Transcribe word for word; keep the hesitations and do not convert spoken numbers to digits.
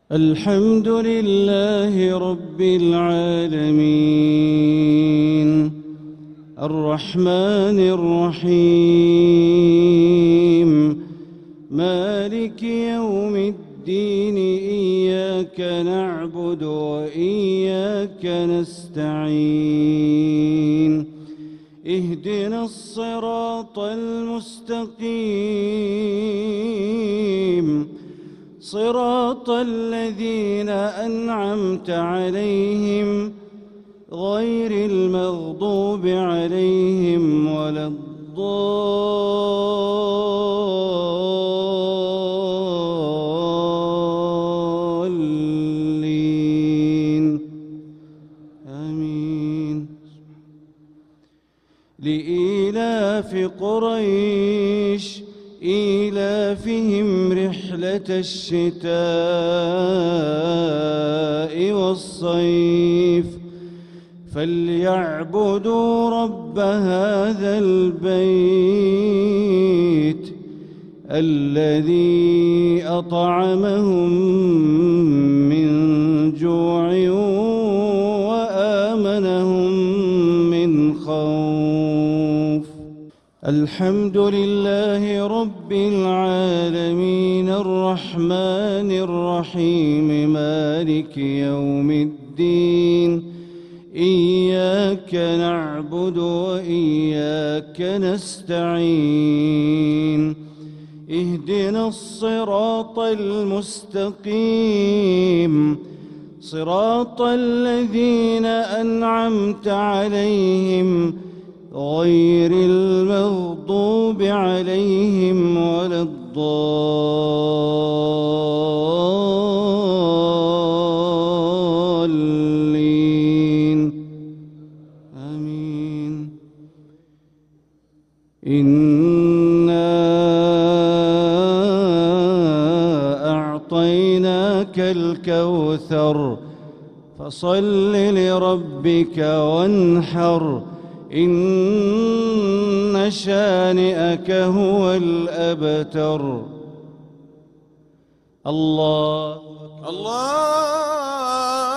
الحمد لله رب العالمين الرحمن الرحيم مالك يوم الدين إياك نعبد وإياك نستعين اهدنا الصراط المستقيم صراط الذين أنعمت عليهم غير المغضوب عليهم ولا الضالين آمين. لإيلاف قريش إيلافهم رحلة الشتاء والصيف فليعبدوا رب هذا البيت الذي أطعمهم من جوع وآمنهم من خوف. الحمد لله رب العالمين الرحمن الرحيم مالك يوم الدين إياك نعبد وإياك نستعين اهدنا الصراط المستقيم صراط الذين أنعمت عليهم غير المغضوب عليهم ولا الضالين آمين. إنا أعطيناك الكوثر فصل لربك وانحر إن شانئك هو الأبتر. الله الله